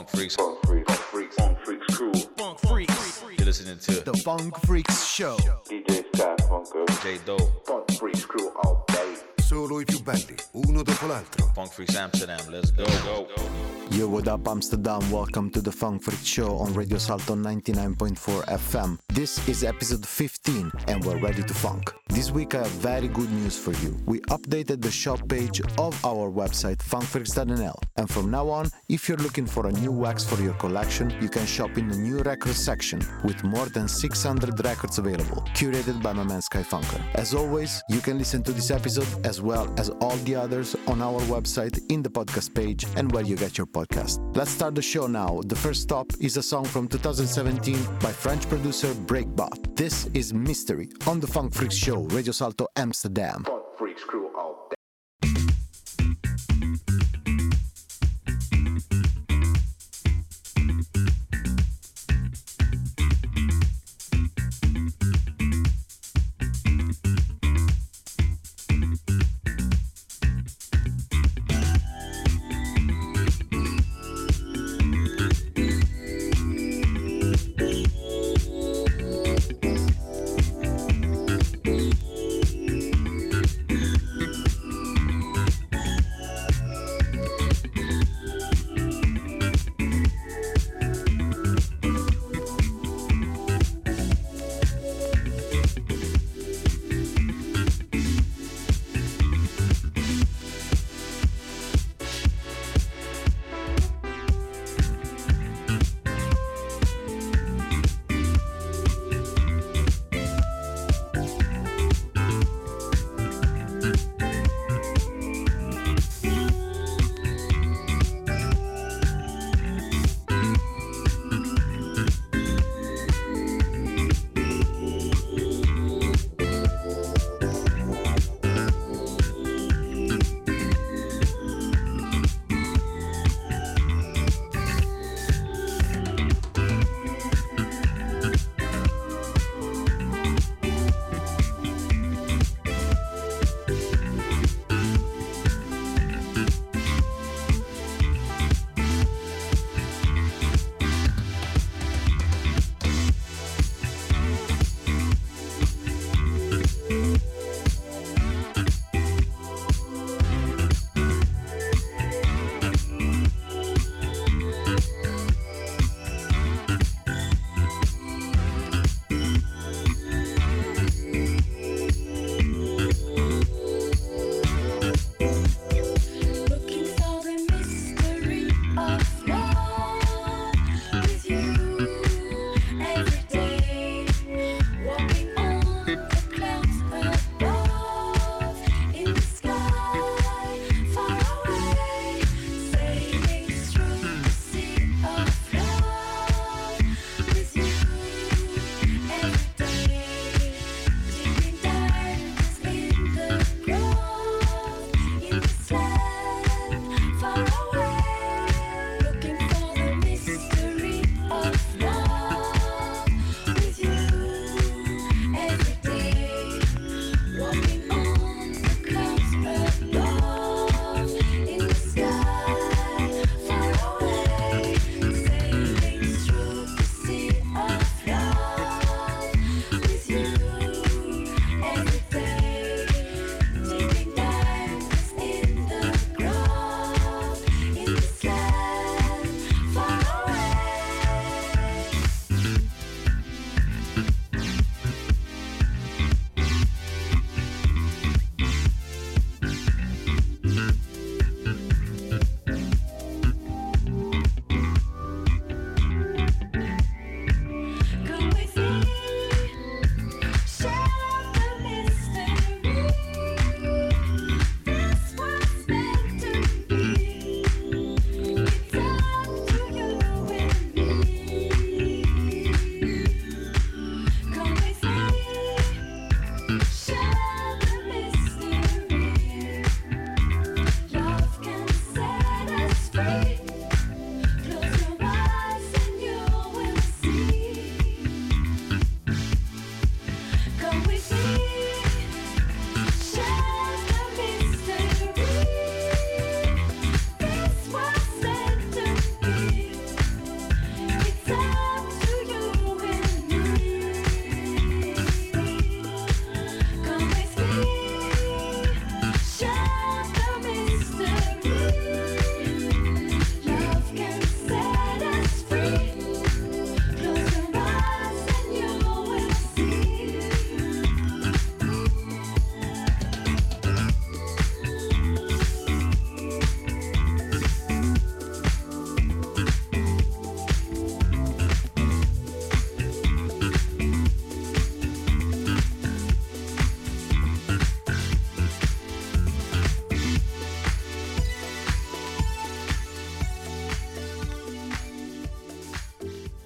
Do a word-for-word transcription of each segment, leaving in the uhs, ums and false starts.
Funk Freaks. Funk Freaks. Funk Freaks. Funk Freaks crew. Funk Freaks. You're listening to The Funk Freaks Show. D J Sky Funko. J Doe. Funk Freaks crew all day. Solo i più belli, uno dopo l'altro. Funk Freaks Amsterdam, let's go, go, go. Yo, what up Amsterdam? Welcome to the Funk Freak Show on Radio Salto ninety-nine point four F M. This is episode fifteen and we're ready to funk. This week I have very good news for you. We updated the shop page of our website funk freaks dot n l, and from now on, if you're looking for a new wax for your collection, you can shop in the new records section with more than six hundred records available, curated by my man Sky Funker. As always, you can listen to this episode as well as all the others on our website in the podcast page and where you get your podcast. Let's start the show now. The first stop is a song from two thousand seventeen by French producer Breakbot. This is Mystery on the Funk Freaks Show, Radio Salto Amsterdam. Funk Freaks crew all day.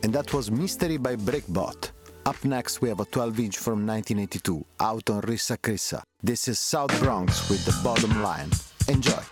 And that was Mystery by Breakbot. Up next we have a twelve inch from nineteen eighty-two, out on Rissa Krissa. This is South Bronx with The Bottom Line. Enjoy!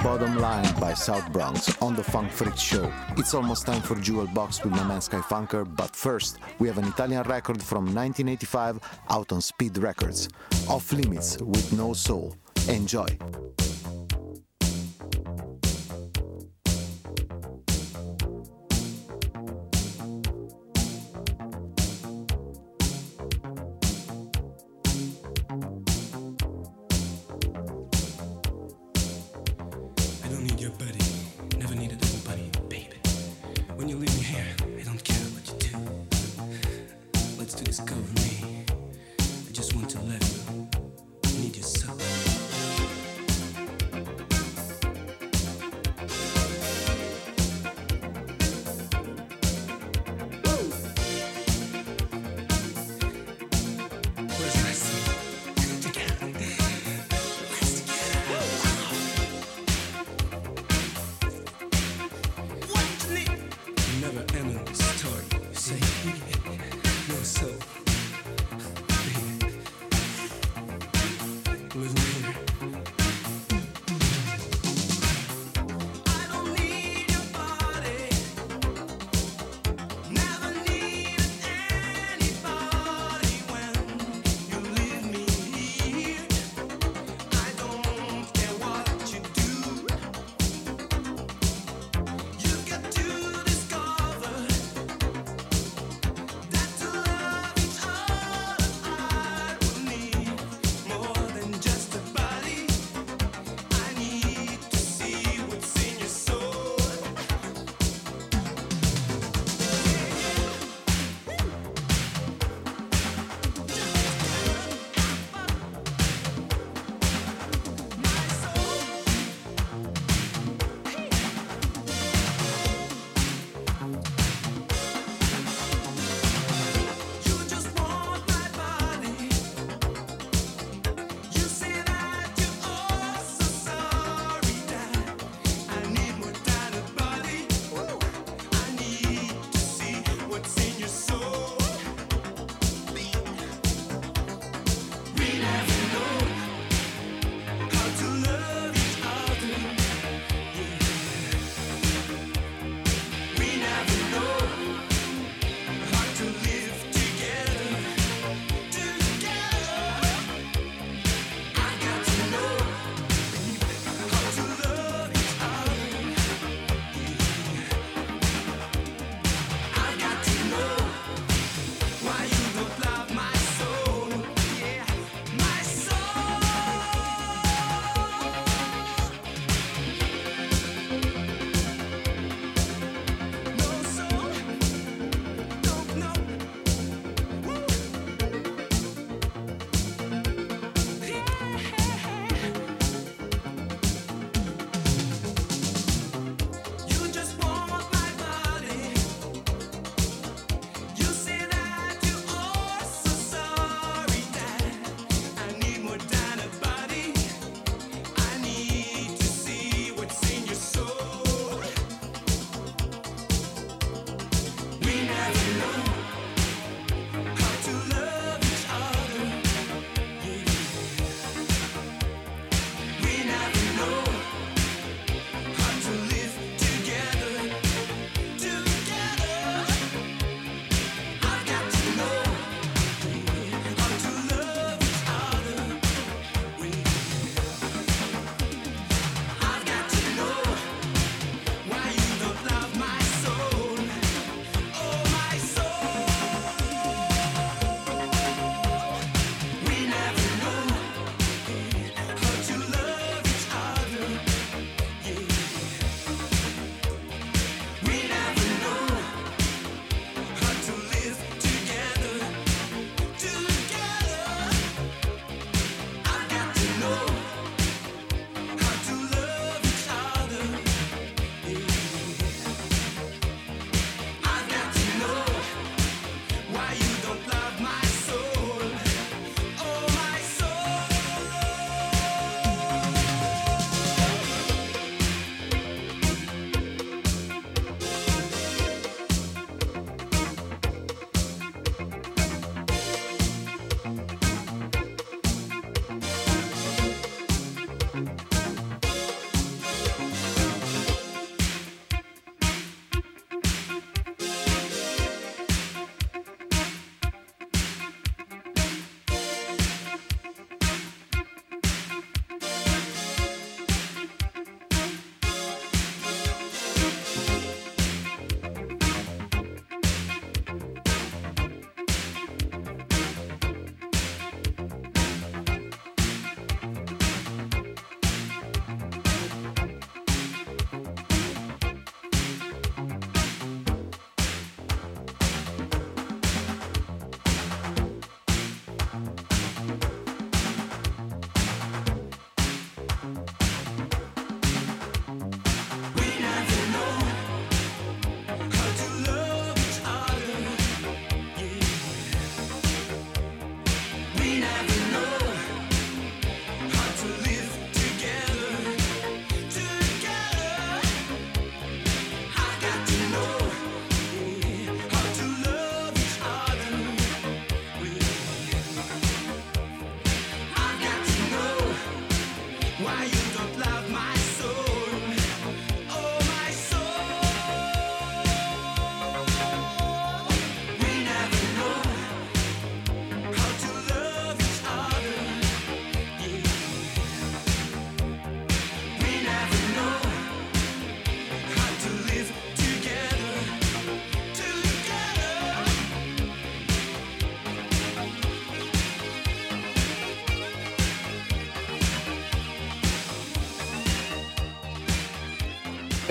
Bottom Line by South Bronx on the Funk Freak Show. It's almost time for Jewel Box with my man Sky Funker, but first we have an Italian record from nineteen eighty-five out on Speed Records. Off Limits with No Soul. Enjoy!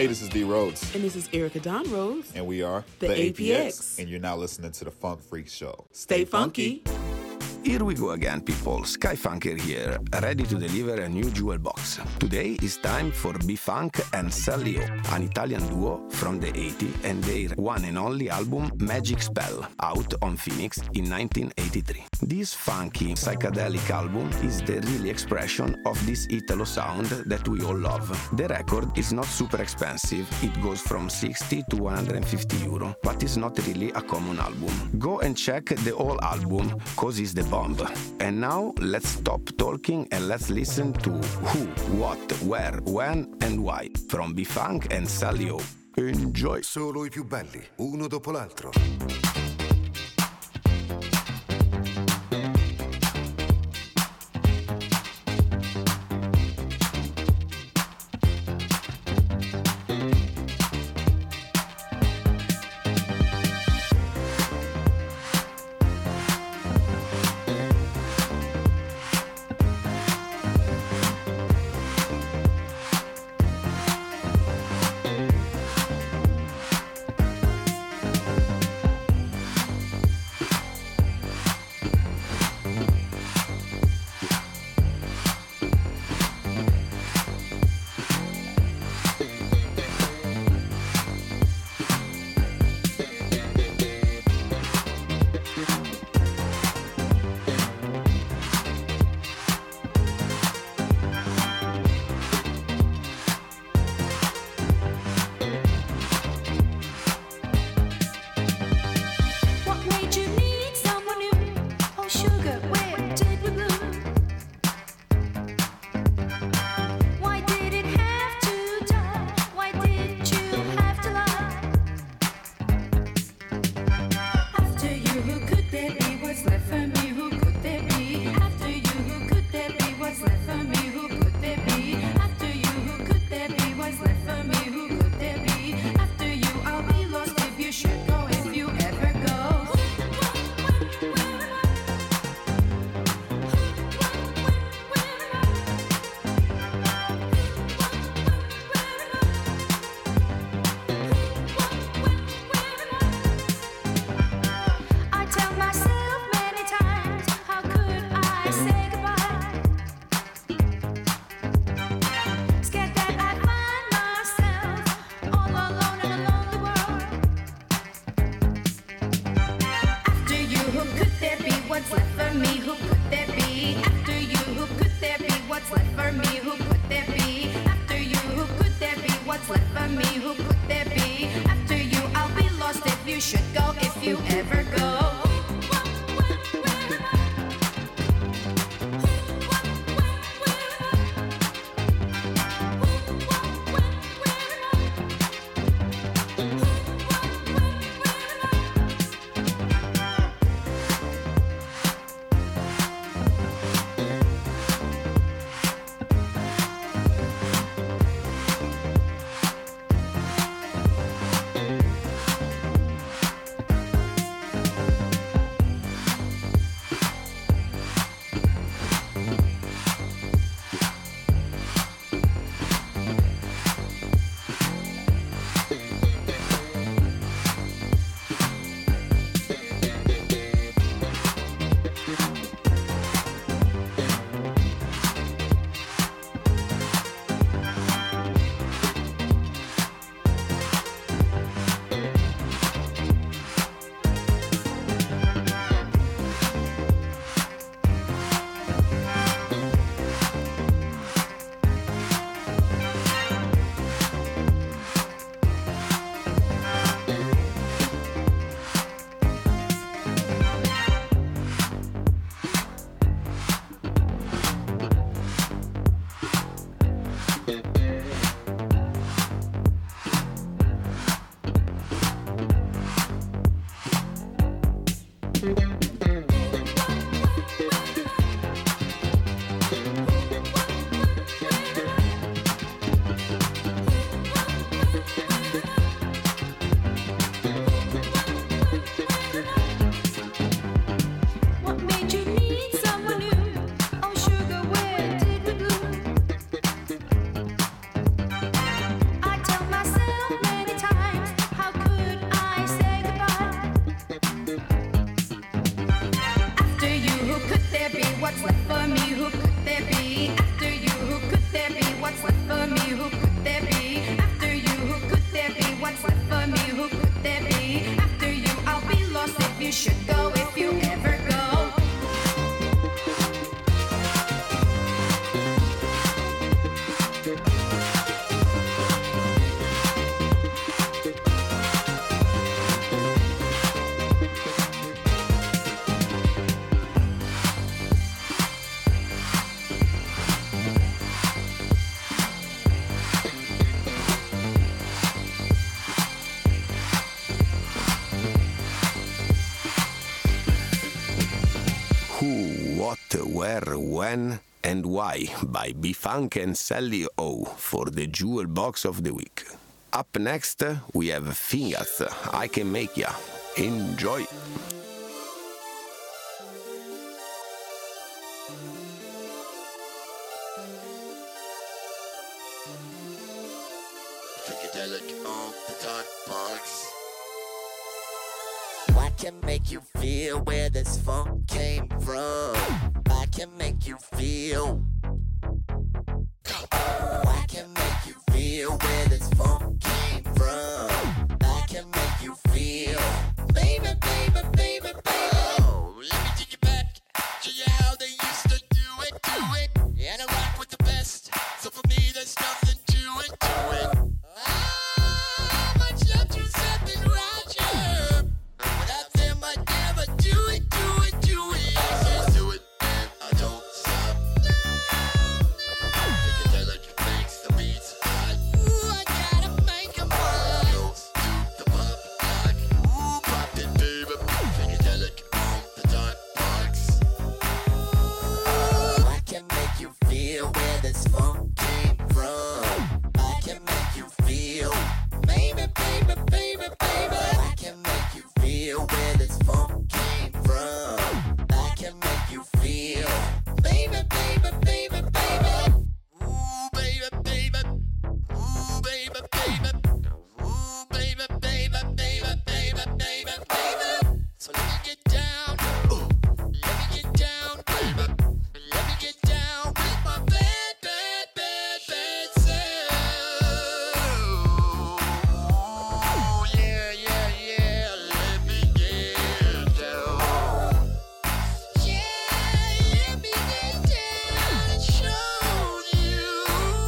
Hey, this is D Rhodes. And this is Erica Dawn Rhodes. And we are The, the A P X. And you're now listening to the Funk Freak Show. Stay, Stay funky. funky. Here we go again, people. Sky Funker here, ready to deliver a new jewel box. Today is time for B-Funk and Sallio, an Italian duo from the eighties and their one and only album Magic Spell, out on Phoenix in nineteen eighty-three. This funky, psychedelic album is the real expression of this Italo sound that we all love. The record is not super expensive, it goes from sixty to one hundred fifty euro, but it's not really a common album. Go and check the whole album, cause it's the bomb. And now let's stop talking and let's listen to who, what, where, when and why from B-Funk and Sallio. Enjoy! Solo I più belli, uno dopo l'altro. Where, When, and Why by B-Funk and Sally O for the Jewel Box of the Week. Up next, we have Fingaz, I Can Make Ya. Enjoy! Funkadelic on the dark box. I can make you feel where this funk came from. I can make you feel. I can make you feel where this funk came from. I can make you feel. Baby, baby, baby, baby. Oh, let me take you back. Show you how they used to do it, do it. And I rock with the best. So for me, there's nothing to it, to it. Ah, much love to something Roger. Without them, I'd never do it, do it, do it. I said do it, and I don't stop. Funkadelic makes the beats hot. Ooh, I gotta make 'em hot. Goes to the pop lock. Ooh, pop it, baby. Funkadelic on the dark box. Ooh, I can make you feel where this funk came from. I can make you feel. Baby, baby, baby, baby. I can make you feel where this funk came from. I can make you feel. Baby, baby, baby, baby. Ooh, baby, baby. Ooh, baby, baby. Ooh, baby, baby, baby, baby, baby, baby. So let me get down. Ooh, let me get down, baby. Let me get down with my bad, bad, bad, bad self. Ooh, yeah, yeah, yeah. Let me get down. Yeah, let me get down and show you.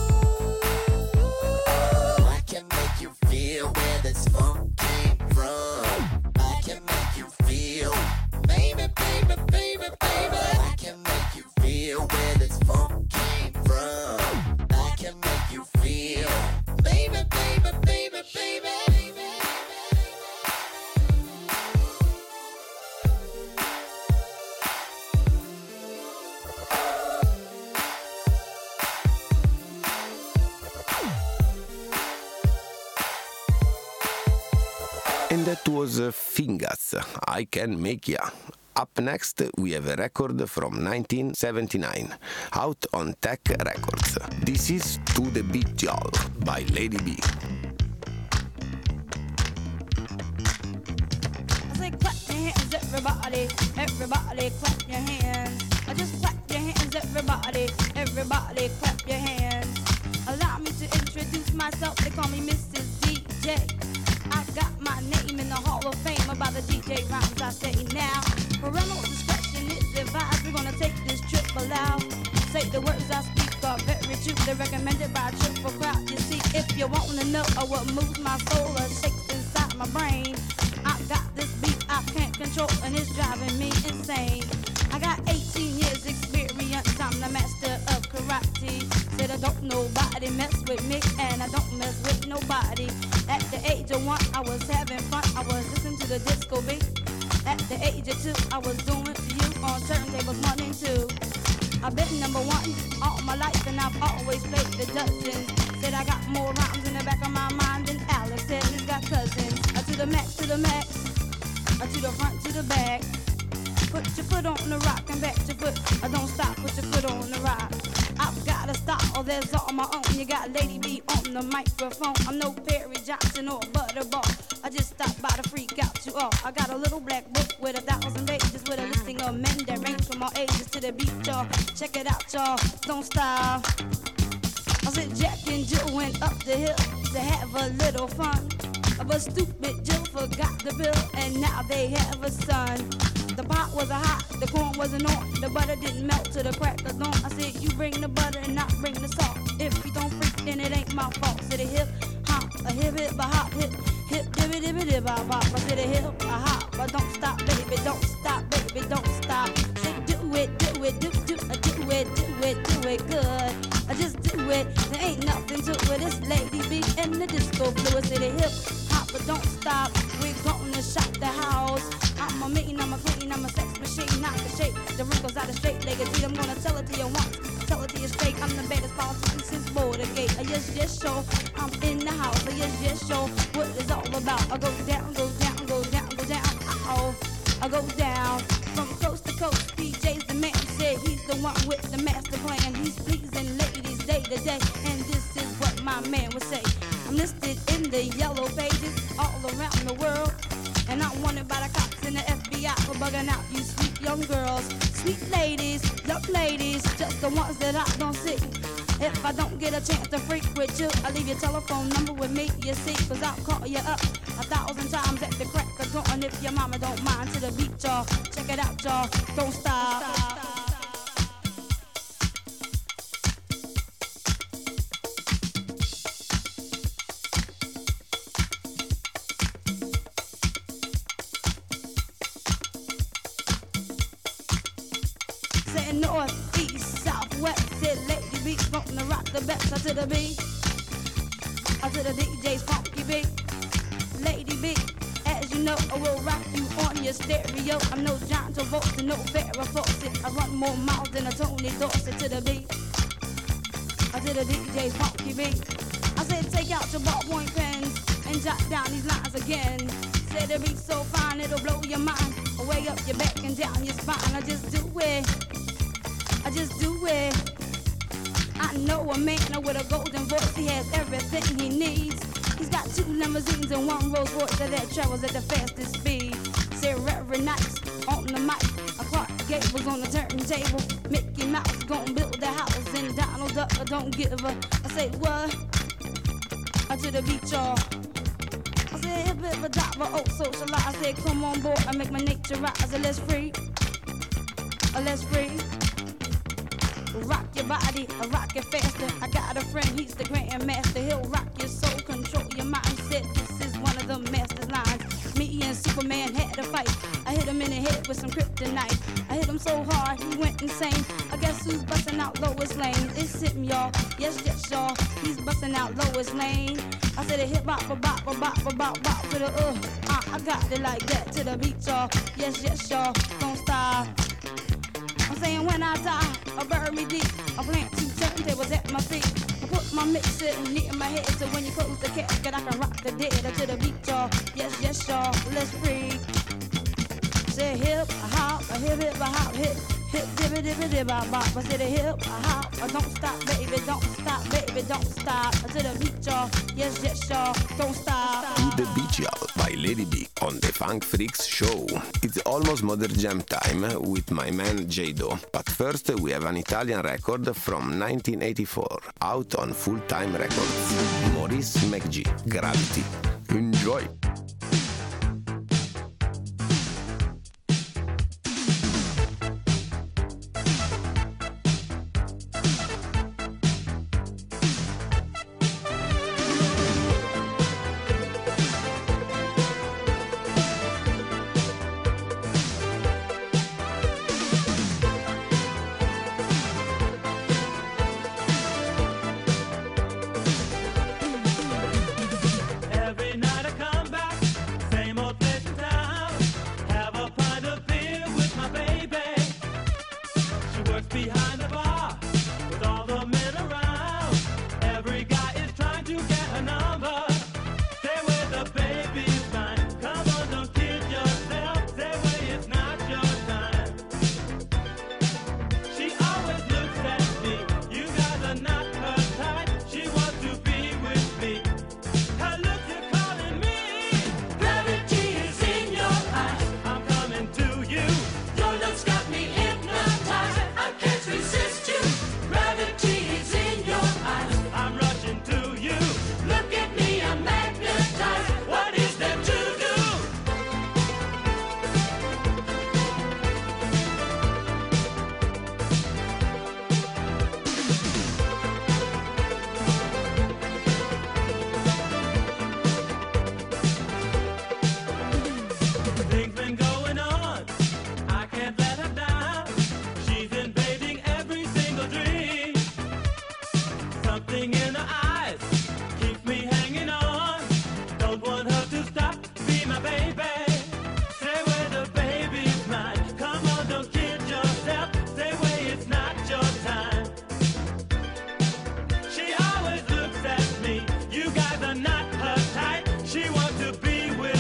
I can make you feel where this funk came from. I can make you feel. Baby, baby, baby, baby. I can make you feel where this funk came from. I can make you feel. Baby, baby, baby, baby. And that was uh, Fingaz, I Can Make Ya. Up next, we have a record from nineteen seventy-nine, out on Tech Records. This is To The Beat Y'all by Lady B. I say clap your hands, everybody, everybody clap your hands. I just clap your hands, everybody, everybody clap your hands. Allow me to introduce myself, they call me Missus D J. I got my name in the Hall of Fame about the D J rhymes I say now. Parental discretion is advised, we're gonna take this trip aloud. Say the words I speak are very true, they're recommended by a triple crowd. You see, if you wanna know uh, what moves my soul or shakes inside my brain, I got this beat I can't control and it's driving me insane. I got eighteen years experience, I'm the master of karate. Said I don't nobody mess with me and I don't mess with nobody. At the age of one, I was having fun, I was listening to the disco beat. At the age of two, I was doing to you on turntables one and two. I've been number one all my life and I've always played the dozens. Said I got more rhymes in the back of my mind than Alex said he's got cousins. Uh, to the max, to the max, uh, to the front, to the back. Put your foot on the rock and back your foot. Uh, don't stop, put your foot on the rock. I've got to stop, oh there's all my own. You got Lady B on the microphone. I'm no Perry Johnson or Butterball. I just stopped by to freak out you all. I got a little black book with a thousand pages with a listing of men that range from all ages to the beat, y'all. Check it out, y'all. Don't stop. I said Jack and Jill went up the hill to have a little fun. But stupid Jill forgot the bill and now they have a son. The pot wasn't hot, the corn wasn't on, the butter didn't melt to the crack of dawn. I said you bring the butter and not bring the salt. If you don't freak then it ain't my fault. Said a hip hop, a hip hip a hop, hip hip dibby dibby dib bop bop. I said a hip a hop, but don't stop baby, don't stop baby, don't stop. Say do it, do it, do do uh, do it, do it, do it good. I just do it, there ain't nothing to it. It's Lady B and the disco fluid. Said a hip hop, but don't stop. We're gonna shop the house. I'm a mean, I'm a clean, I'm a sex machine, not the shape. The wrinkles out of straight legged, I go down, go down, go down, go down. Uh-oh, I go down from coast to coast. D J's the man said he's the one with the master plan. He's pleasing ladies day to day, and this is what my man would say. I'm listed in the yellow pages all around the world, and I'm wanted by the cops and the F B I for bugging out you sweet young girls. Sweet ladies, young ladies, just the ones that I don't see. If I don't get a chance to freak with you, I'll leave your telephone number with me, you see, cause I'll call you up a thousand times at the crack of dawn. If your mama don't mind, to the beat, y'all. Check it out, y'all. Don't stop. Don't stop. North, east, south, west, said lady beats gonna rock the best. I to the beat, I to the D J's funky beat. Lady beat, as you know, I will rock you on your stereo. I'm no John Travolta, no Farrah Fawcett. I run more miles than a Tony Dorsett. To the beat, I to the D J's funky beat. I said take out your ballpoint pens and jot down these lines again. Said the beat's so fine it'll blow your mind, way up your back and down your spine. I just do it. I just do it. I know a man with a golden voice. He has everything he needs. He's got two limousines and one Rolls Royce that travels at the fastest speed. Say Reverend Nice on the mic, a Clark Gable's on the turntable. Mickey Mouse gon' build the house and Donald Duck don't give a. I say what? I to the beat, y'all. I said hip hip a diver, oh socialize. I said come on board, I make my nature rise. Let's free, let's free. Rock your body, rock it faster. I got a friend, he's the grandmaster. He'll rock your soul, control your mindset. This is one of the master's lines. Me and Superman had a fight. I hit him in the head with some kryptonite. I hit him so hard, he went insane. I guess who's busting out Lois Lane? It's him, y'all. Yes, yes, y'all. He's busting out Lois Lane. I said a hip bop, a bop, a bop, a bop, bop for the uh. uh I got it like that to the beat, y'all. Yes, yes, y'all. Don't stop. I'm saying when I die, I bury me deep. I plant two turntables at my feet. I put my mixer near my head, so when you close the casket, I can rock the dead to the beat, y'all. Yes, yes, y'all. Let's free. Say hip, a hop, a hip, hip, a hop, hip, hip, dibby, dibby, dibby, bop, bop. I said a hip, a hop, a don't stop, baby, don't stop, baby, don't stop. To the beat, y'all. Yes, yes, y'all. Don't stop. To the Beat, y'all, by Lady B on the Funk Freaks show. It's almost modern jam time with my man J-Do. But first we have an Italian record from nineteen eighty-four, out on Full Time Records. Maurice McGee, Gravity. Enjoy! Every night I come back, same old place in town. Have a pint of beer with my baby. She works behind the bar with all the men around. Every guy is trying to get her number. Stay where the baby's mine. Come on, don't kid yourself. Stay where it's not your time. She always looks at me. You guys are not her type. She wants to be with me. Her looks are calling me. Gravity is in your eyes. I'm coming to you. Your looks got me hypnotized. I can't resist you. Gravity is in your eyes. I'm rushing to you. Look at me, I'm magnetized. What is there to do? Things been going on. I can't let her down. She's invading every single dream. Something in her eyes keeps me hanging on. Don't want her to stop. Be my baby. Stay where the baby's mine. Come on, don't kid yourself. Stay where it's not your time. She always looks at me. You guys are not her type. She wants to be with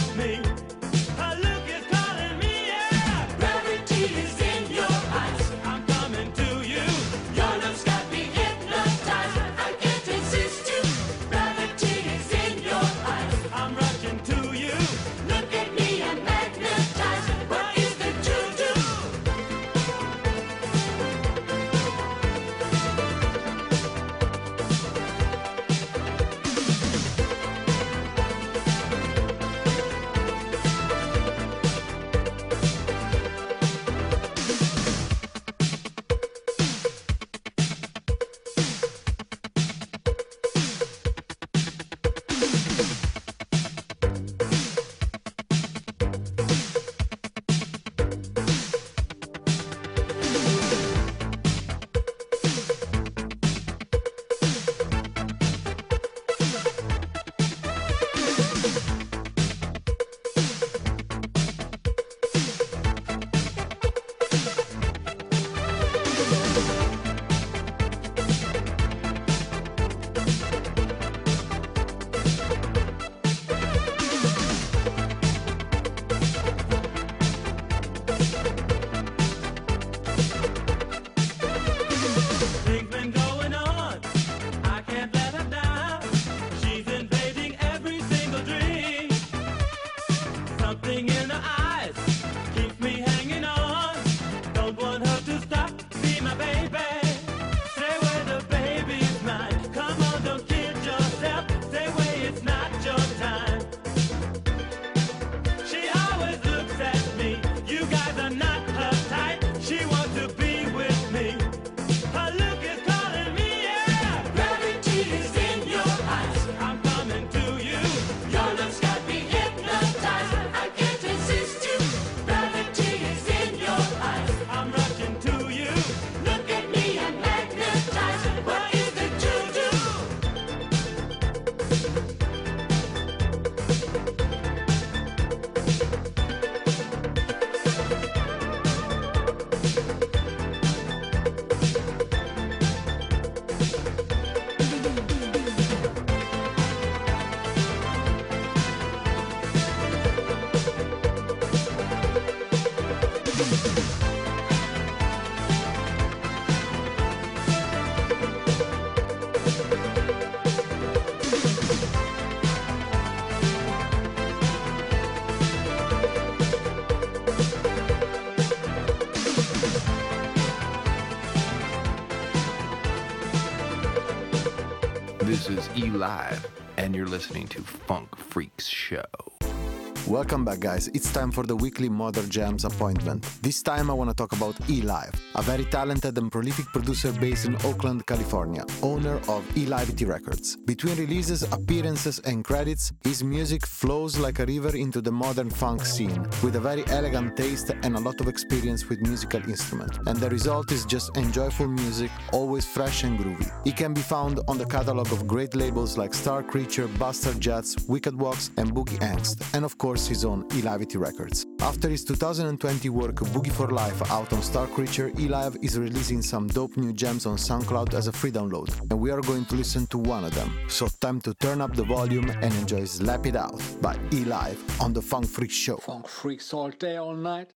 something in her eyes keeps me hanging on. Don't want her to stop, be my baby. Stay where the baby's mine. Come on, don't kid yourself. Stay where it's not your time. She always looks at me. You guys are not her type. She wants to be with me. Her look is calling me, yeah. Gravity is in your eyes. I'm coming to you. Your look's got me hypnotized. I can't resist you. Gravity is in your eyes. I'm rushing to you. Look at me, I'm magnetized. What is the juju? This is E-Live, and you're listening to Funk Freaks Show. Welcome back, guys. It's time for the weekly Modern Jams appointment. This time I want to talk about E-Live, a very talented and prolific producer based in Oakland, California, owner of E-Livity Records. Between releases, appearances and credits, his music flows like a river into the modern funk scene, with a very elegant taste and a lot of experience with musical instruments. And the result is just enjoyable music, always fresh and groovy. He can be found on the catalog of great labels like Star Creature, Buster Jets, Wicked Walks and Boogie Angst, and of course his own E-Livity Records. After his two thousand twenty work Boogie for Life out on Star Creature, E-Live is releasing some dope new gems on SoundCloud as a free download, and we are going to listen to one of them. So time to turn up the volume and enjoy Slap It Out by E-Live on the Funk Freak Show. Funk Freaks all day, all night.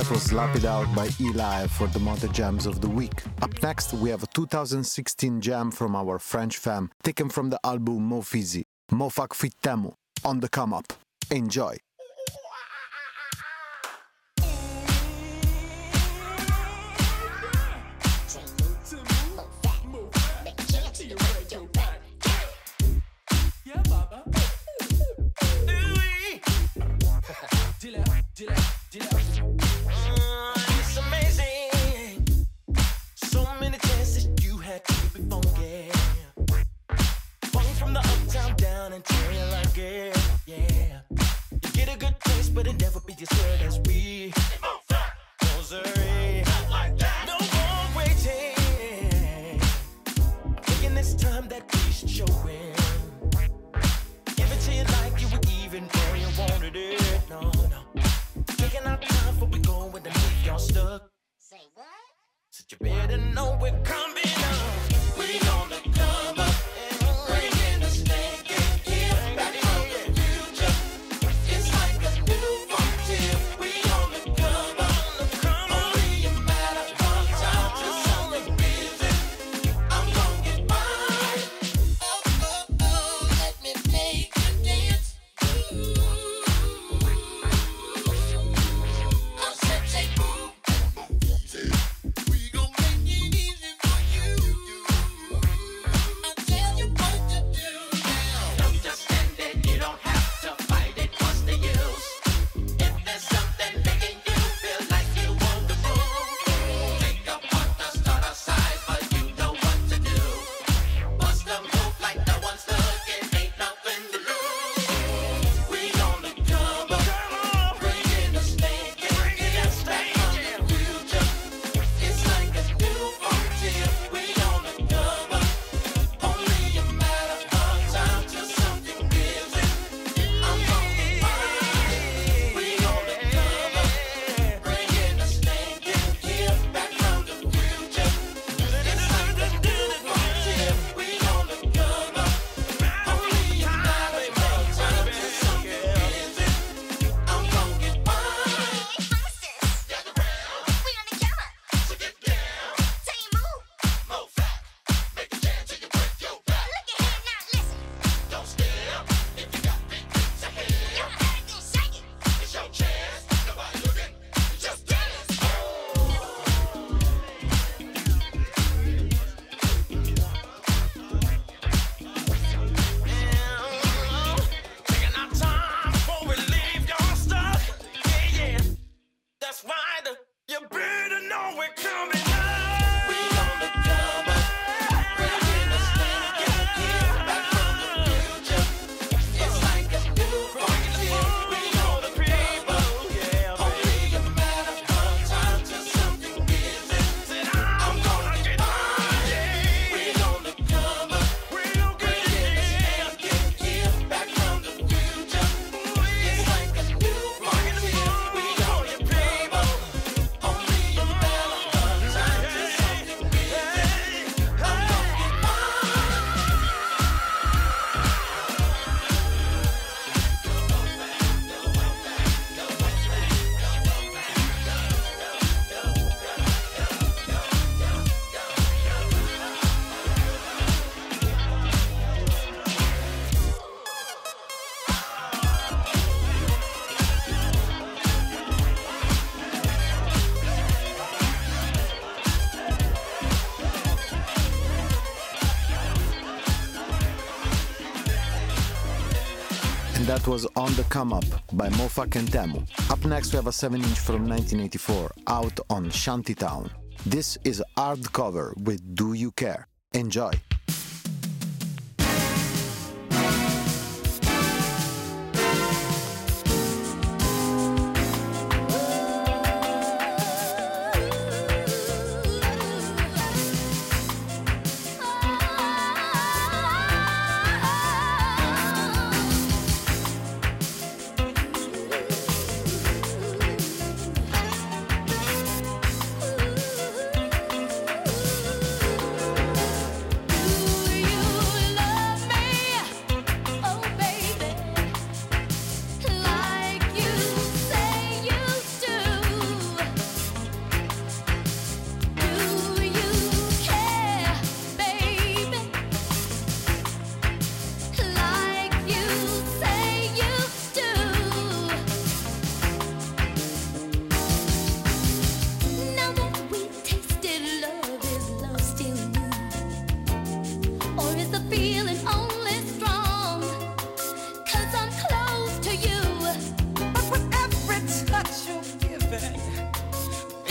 That was Slap It Out by Eli for the Motor Jams of the week. Up next, we have a two thousand sixteen jam from our French fam, taken from the album Mo Fizzy, Mo Fak Fit Temu, on the come up. Enjoy! It's amazing. So many chances you had to be funky. Funk from the uptown down until I get, yeah. You get a good taste, but it never be as good as we. Rosary. No more waiting. I'm thinking it's time that we should show it. Give it to you like you would even know you wanted it. No, no. Taking our time before we go when the leave y'all stuck. Say what? So you better know we're coming up. We on the come up. Bringing the snake in here. Back from the future. It's like a new frontier. We on the come up. Only a matter of time till something busy. I'm gonna get mine. Oh, oh, oh, let me make you dance. Ooh. That was On the Come Up by Mo Fak and Temu. Up next we have a seven inch from nineteen eighty-four out on Shantytown. This is Hardcover with Do You Care? Enjoy! Ooh.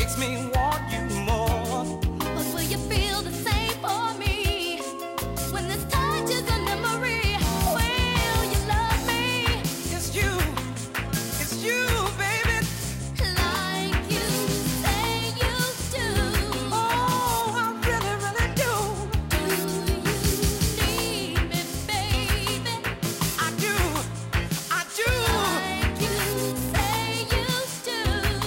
makes me want you more. But will you feel the same for me when this touch is a memory? Will you love me? It's you, it's you, baby. Like you say you do. Oh, I really, really do. Do you need me, baby? I do, I do. Like you say you do.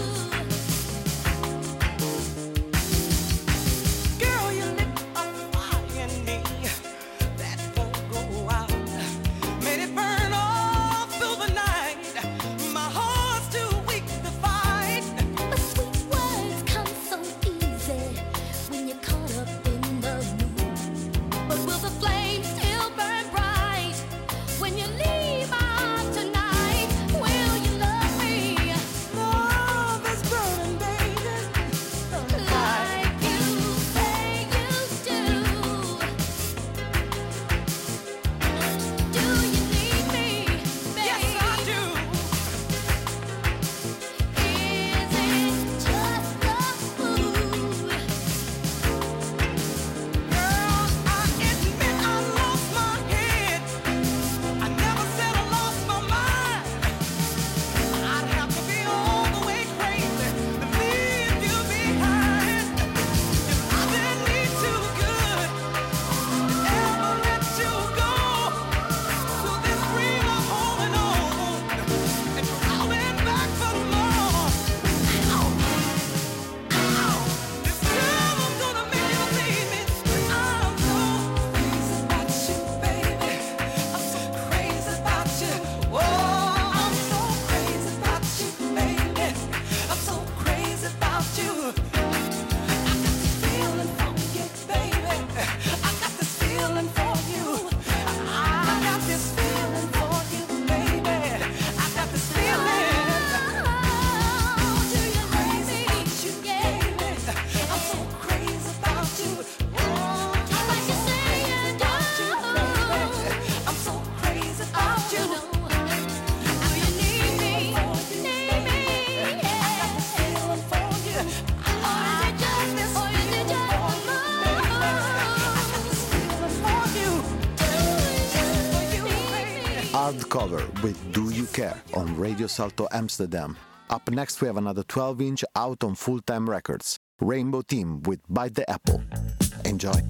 Girl, you lit a fire in me that won't go out. Made it burn all through the night. My heart's too weak to fight. But sweet words come so easy when you're caught up in the mood. But will the flame still burn bright when you leave my arms tonight? Will you love me Love is burning, baby. like you say you do? Do you need me, baby? Yes, I do. Is it just the food? Girl, I admit I lost my head. I never said I lost my mind. I'd have to be all the way crazy to leave you behind. If I didn't need too good to ever let you go, so this dream I'm holding on and crawling back for more. Ow, ow. This time I'm gonna make you leave me. I'm so crazy about you, baby. I'm so crazy about you. Oh, I'm so crazy about you, baby. I'm so crazy about you. I got this feeling for you, baby. I got this feeling for you. I got this feeling for you, baby. I got this feeling. Do you love me? You, baby. I'm so crazy about you. Oh, Like you say you do. I'm so crazy about you. Do you need me? Need me? Feeling for you. Or is it just, or is it just Feeling for you. For you, baby. Hardcover with Do You Care on Radio Salto Amsterdam. Up next, we have another twelve inch out on Full Time Records. Rainbow Team with Bite the Apple. Enjoy.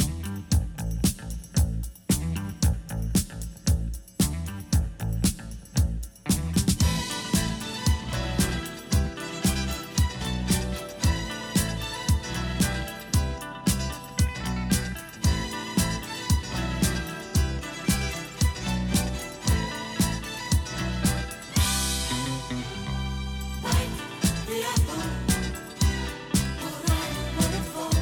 the apple? Would I let it fall?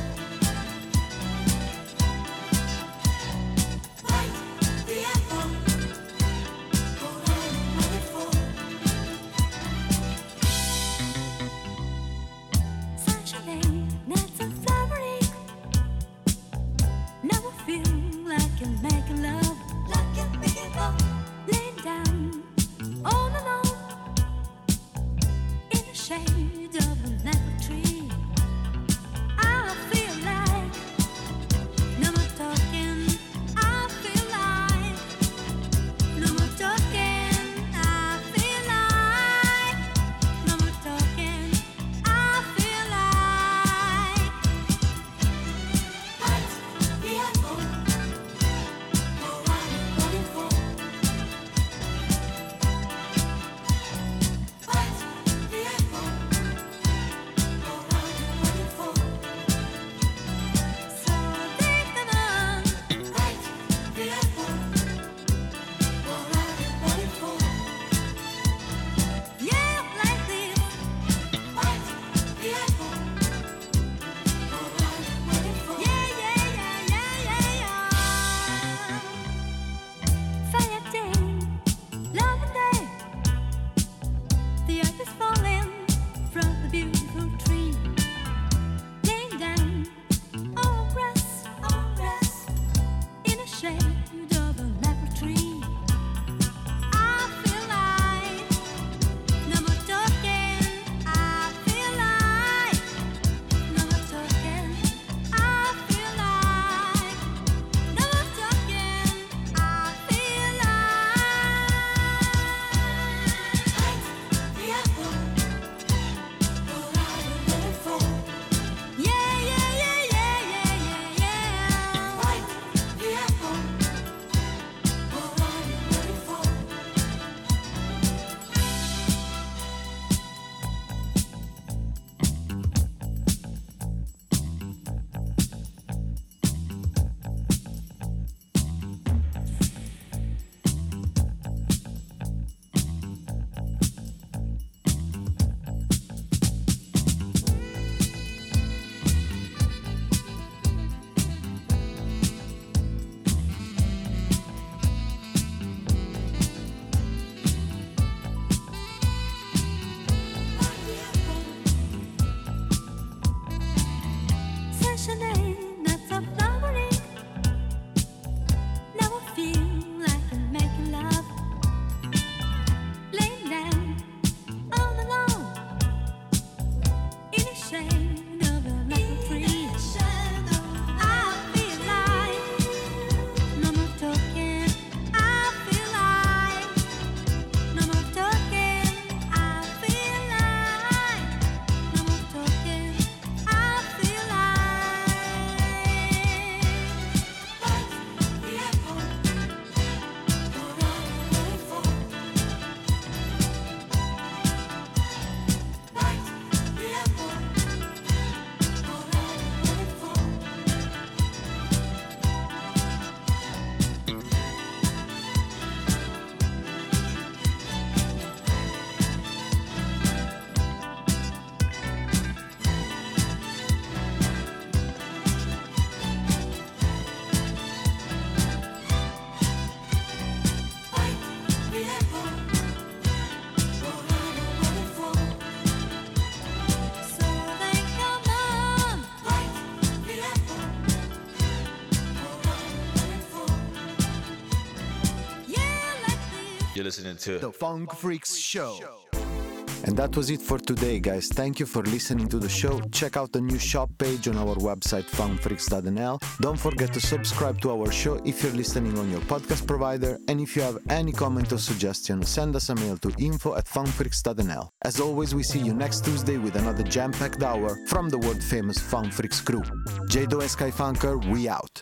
passionate, not so flowering. Now I feel like I'm making love, laying down all alone in the shade of a maple tree. I feel like no more talking. I feel like no more talking. I feel like no more talking. I feel You're listening to The Funk Freaks Show. And that was it for today, guys. Thank you for listening to the show. Check out the new shop page on our website, funk freaks dot n l. Don't forget to subscribe to our show if you're listening on your podcast provider. And if you have any comment or suggestion, send us a mail to info at funk freaks dot n l. As always, we see you next Tuesday with another jam-packed hour from the world-famous Funk Freaks crew. J-Do and Skyfunker, we out.